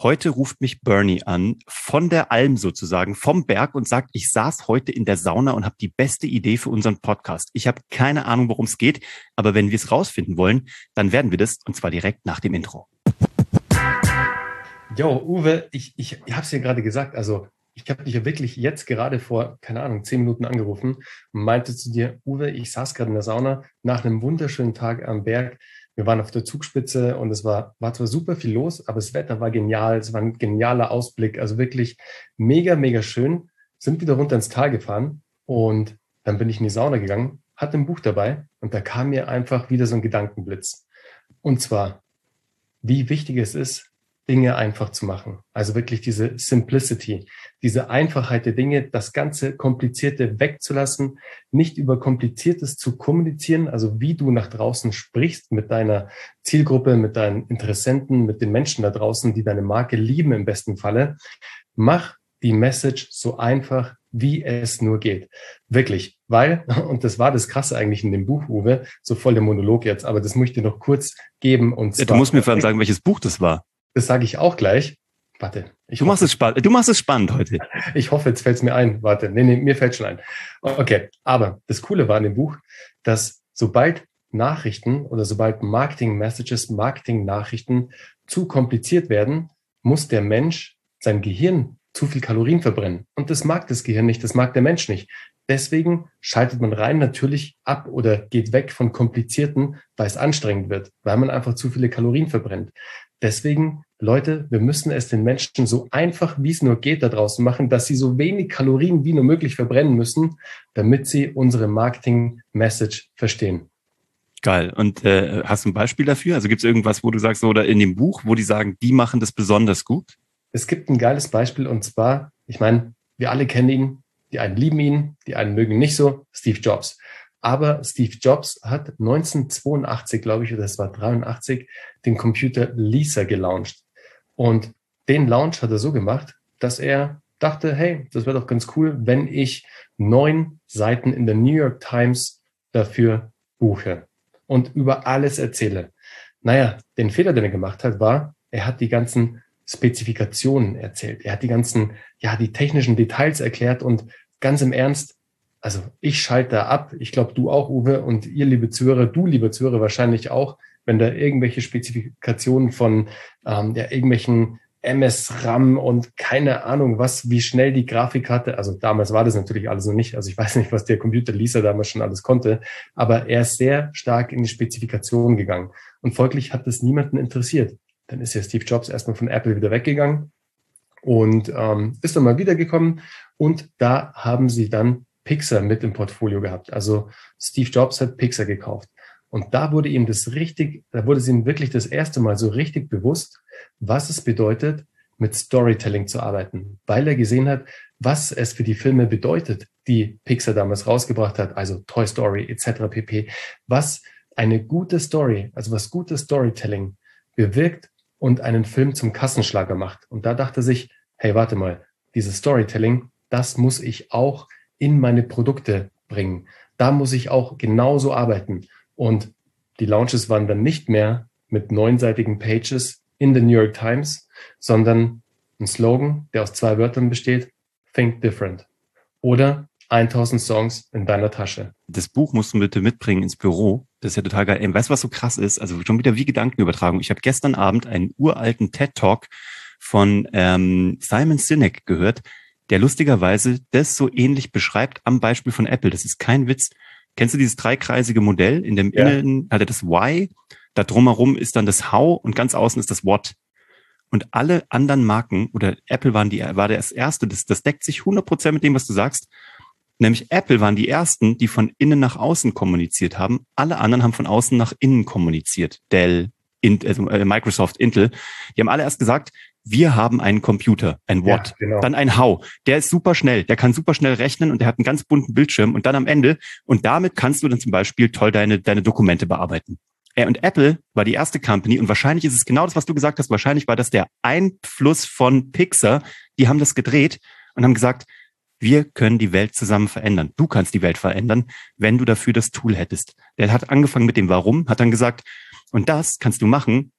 Heute ruft mich Bernie an, von der Alm sozusagen, vom Berg und sagt, ich saß heute in der Sauna und habe die beste Idee für unseren Podcast. Ich habe keine Ahnung, worum es geht, aber wenn wir es rausfinden wollen, dann werden wir das, und zwar direkt nach dem Intro. Jo, Uwe, ich habe es dir gerade gesagt, also ich habe dich ja wirklich jetzt gerade vor, 10 Minuten angerufen und meinte zu dir, Uwe, ich saß gerade in der Sauna nach einem wunderschönen Tag am Berg. Wir waren auf der Zugspitze und es war zwar super viel los, aber das Wetter war genial. Es war ein genialer Ausblick, also wirklich mega, mega schön. Sind wieder runter ins Tal gefahren und dann bin ich in die Sauna gegangen, hatte ein Buch dabei und da kam mir einfach wieder so ein Gedankenblitz. Und zwar, wie wichtig es ist, Dinge einfach zu machen. Also wirklich diese Simplicity, diese Einfachheit der Dinge, das ganze Komplizierte wegzulassen, nicht über Kompliziertes zu kommunizieren, also wie du nach draußen sprichst mit deiner Zielgruppe, mit deinen Interessenten, mit den Menschen da draußen, die deine Marke lieben im besten Falle. Mach die Message so einfach, wie es nur geht. Wirklich, weil, und das war das Krasse eigentlich in dem Buch, Uwe, so voll der Monolog jetzt, aber das muss ich dir noch kurz geben. Und zwar, du musst mir vor allem sagen, welches Buch das war. Das sage ich auch gleich. Warte. Du machst es spannend heute. Ich hoffe, jetzt fällt es mir ein. Warte. Nee, mir fällt schon ein. Okay. Aber das Coole war in dem Buch, dass sobald Nachrichten oder sobald Marketing-Messages, Marketing-Nachrichten zu kompliziert werden, muss der Mensch sein Gehirn zu viel Kalorien verbrennen. Und das mag das Gehirn nicht, das mag der Mensch nicht. Deswegen schaltet man rein natürlich ab oder geht weg von Komplizierten, weil es anstrengend wird, weil man einfach zu viele Kalorien verbrennt. Deswegen, Leute, wir müssen es den Menschen so einfach, wie es nur geht, da draußen machen, dass sie so wenig Kalorien wie nur möglich verbrennen müssen, damit sie unsere Marketing-Message verstehen. Geil. Und hast du ein Beispiel dafür? Also gibt es irgendwas, wo du sagst, oder in dem Buch, wo die sagen, die machen das besonders gut? Es gibt ein geiles Beispiel und zwar, ich meine, wir alle kennen ihn, die einen lieben ihn, die einen mögen ihn nicht so, Steve Jobs. Aber Steve Jobs hat 1982, glaube ich, oder es war 83, den Computer Lisa gelauncht. Und den Launch hat er so gemacht, dass er dachte, hey, das wäre doch ganz cool, wenn ich 9 Seiten in der New York Times dafür buche und über alles erzähle. Naja, den Fehler, den er gemacht hat, war, er hat die ganzen Spezifikationen erzählt. Er hat die technischen Details erklärt und ganz im Ernst, also ich schalte da ab, ich glaube du auch, Uwe, und ihr, liebe Zuhörer, du, lieber Zuhörer, wahrscheinlich auch, wenn da irgendwelche Spezifikationen von irgendwelchen MS-RAM und keine Ahnung was, wie schnell die Grafikkarte, also damals war das natürlich alles noch nicht, also ich weiß nicht, was der Computer Lisa damals schon alles konnte, aber er ist sehr stark in die Spezifikationen gegangen und folglich hat das niemanden interessiert. Dann ist ja Steve Jobs erstmal von Apple wieder weggegangen und ist dann mal wiedergekommen und da haben sie dann Pixar mit im Portfolio gehabt. Also Steve Jobs hat Pixar gekauft. Und da wurde ihm wirklich das erste Mal so richtig bewusst, was es bedeutet, mit Storytelling zu arbeiten. Weil er gesehen hat, was es für die Filme bedeutet, die Pixar damals rausgebracht hat, also Toy Story etc. pp. Was eine gute Story, also was gutes Storytelling bewirkt und einen Film zum Kassenschlager macht. Und da dachte er sich, hey, warte mal, dieses Storytelling, das muss ich auch in meine Produkte bringen. Da muss ich auch genauso arbeiten. Und die Launches waren dann nicht mehr mit 9-seitigen Pages in the New York Times, sondern ein Slogan, der aus 2 Wörtern besteht, Think Different. Oder 1000 Songs in deiner Tasche. Das Buch musst du bitte mitbringen ins Büro. Das ist ja total geil. Weißt du, was so krass ist? Also schon wieder wie Gedankenübertragung. Ich habe gestern Abend einen uralten TED-Talk von Simon Sinek gehört, der lustigerweise das so ähnlich beschreibt am Beispiel von Apple. Das ist kein Witz. Kennst du dieses dreikreisige Modell? In dem Innen hat er das Why, da drumherum ist dann das How und ganz außen ist das What. Und alle anderen Marken, oder Apple war das erste, das deckt sich 100% mit dem, was du sagst. Nämlich Apple waren die ersten, die von innen nach außen kommuniziert haben. Alle anderen haben von außen nach innen kommuniziert. Dell, Microsoft, Intel. Die haben alle erst gesagt, wir haben einen Computer, ein What, ja, genau. Dann ein How. Der ist super schnell, der kann super schnell rechnen und der hat einen ganz bunten Bildschirm und dann am Ende, und damit kannst du dann zum Beispiel toll deine Dokumente bearbeiten. Und Apple war die erste Company und wahrscheinlich ist es genau das, was du gesagt hast, wahrscheinlich war das der Einfluss von Pixar, die haben das gedreht und haben gesagt, wir können die Welt zusammen verändern. Du kannst die Welt verändern, wenn du dafür das Tool hättest. Der hat angefangen mit dem Warum, hat dann gesagt, und das kannst du machen,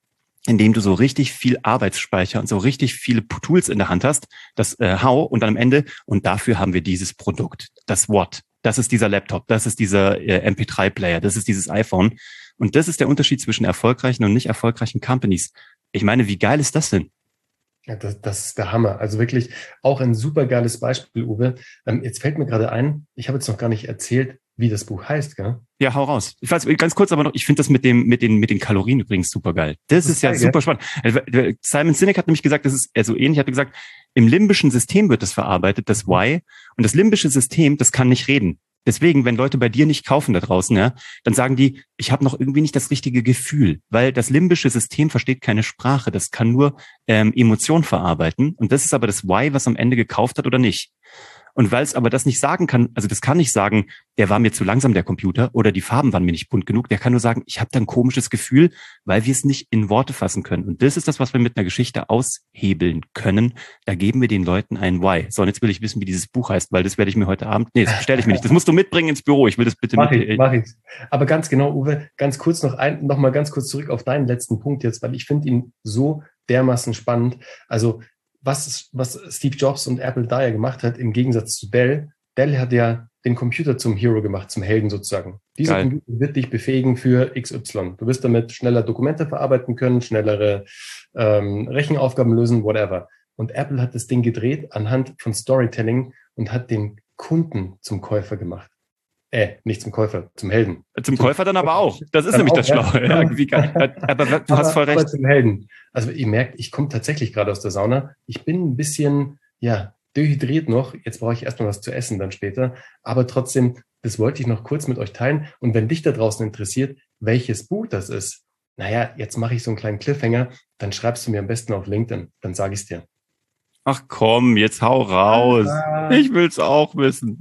indem du so richtig viel Arbeitsspeicher und so richtig viele Tools in der Hand hast, das How und dann am Ende, und dafür haben wir dieses Produkt, das What. Das ist dieser Laptop, das ist dieser MP3-Player, das ist dieses iPhone. Und das ist der Unterschied zwischen erfolgreichen und nicht erfolgreichen Companies. Ich meine, wie geil ist das denn? Ja, das ist der Hammer. Also wirklich auch ein super geiles Beispiel, Uwe. Jetzt fällt mir gerade ein, ich habe jetzt noch gar nicht erzählt, wie das Buch heißt, gell? Ja, hau raus. Ich weiß, ganz kurz aber noch, ich finde das mit den Kalorien übrigens super geil. Das ist ja geil, super spannend. Simon Sinek hat nämlich gesagt, das ist so ähnlich, hat gesagt, im limbischen System wird das verarbeitet, das Why. Und das limbische System, das kann nicht reden. Deswegen, wenn Leute bei dir nicht kaufen da draußen, ja, dann sagen die, ich habe noch irgendwie nicht das richtige Gefühl, weil das limbische System versteht keine Sprache, das kann nur Emotion verarbeiten. Und das ist aber das Why, was am Ende gekauft hat oder nicht. Und weil es aber das nicht sagen kann, also das kann nicht sagen, der war mir zu langsam, der Computer, oder die Farben waren mir nicht bunt genug. Der kann nur sagen, ich habe da ein komisches Gefühl, weil wir es nicht in Worte fassen können. Und das ist das, was wir mit einer Geschichte aushebeln können. Da geben wir den Leuten ein Why. So, und jetzt will ich wissen, wie dieses Buch heißt, weil das werde ich mir heute Abend, nee, das bestelle ich mir nicht. Das musst du mitbringen ins Büro. Ich will das bitte Mach ich. Aber ganz genau, Uwe, ganz kurz noch mal ganz kurz zurück auf deinen letzten Punkt jetzt, weil ich finde ihn so dermaßen spannend. Also was Steve Jobs und Apple da ja gemacht hat, im Gegensatz zu Dell. Dell hat ja den Computer zum Hero gemacht, zum Helden sozusagen. Dieser Computer wird dich befähigen für XY. Du wirst damit schneller Dokumente verarbeiten können, schnellere Rechenaufgaben lösen, whatever. Und Apple hat das Ding gedreht anhand von Storytelling und hat den Kunden zum Käufer gemacht. Nicht zum Käufer, zum Helden. Zum Käufer dann aber auch. Das ist nämlich das Schlaue. Ja. Aber du hast voll recht. Aber zum Helden. Also ihr merkt, ich komme tatsächlich gerade aus der Sauna. Ich bin ein bisschen, dehydriert noch. Jetzt brauche ich erstmal was zu essen dann später. Aber trotzdem, das wollte ich noch kurz mit euch teilen. Und wenn dich da draußen interessiert, welches Buch das ist, jetzt mache ich so einen kleinen Cliffhanger, dann schreibst du mir am besten auf LinkedIn. Dann sage ich es dir. Ach komm, jetzt hau raus. Ich will's auch wissen.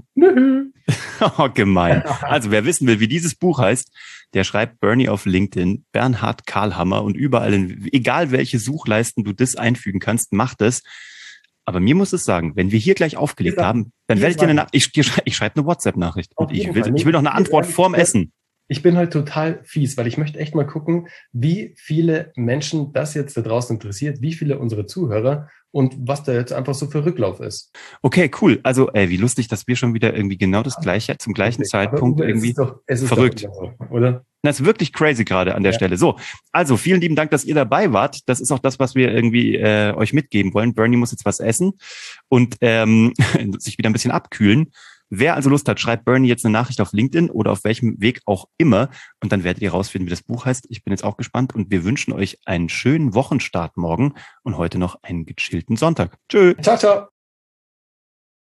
Oh, gemein. Also wer wissen will, wie dieses Buch heißt, der schreibt Bernie auf LinkedIn, Bernhard Karlhammer, und überall, egal welche Suchleisten du das einfügen kannst, mach das. Aber mir muss es sagen, wenn wir hier gleich aufgelegt haben, dann werde ich dir ich schreibe eine WhatsApp-Nachricht. Und ich will noch eine Antwort vorm Essen. Ich bin heute total fies, weil ich möchte echt mal gucken, wie viele Menschen das jetzt da draußen interessiert, wie viele unsere Zuhörer und was da jetzt einfach so für Rücklauf ist. Okay, cool. Also, wie lustig, dass wir schon wieder irgendwie genau das Gleiche, zum gleichen Zeitpunkt Uwe, irgendwie es ist verrückt. Doch so, oder? Das ist wirklich crazy gerade an der Stelle. So, also vielen lieben Dank, dass ihr dabei wart. Das ist auch das, was wir irgendwie euch mitgeben wollen. Bernie muss jetzt was essen und sich wieder ein bisschen abkühlen. Wer also Lust hat, schreibt Bernie jetzt eine Nachricht auf LinkedIn oder auf welchem Weg auch immer und dann werdet ihr rausfinden, wie das Buch heißt. Ich bin jetzt auch gespannt und wir wünschen euch einen schönen Wochenstart morgen und heute noch einen gechillten Sonntag. Tschö. Ciao, ciao.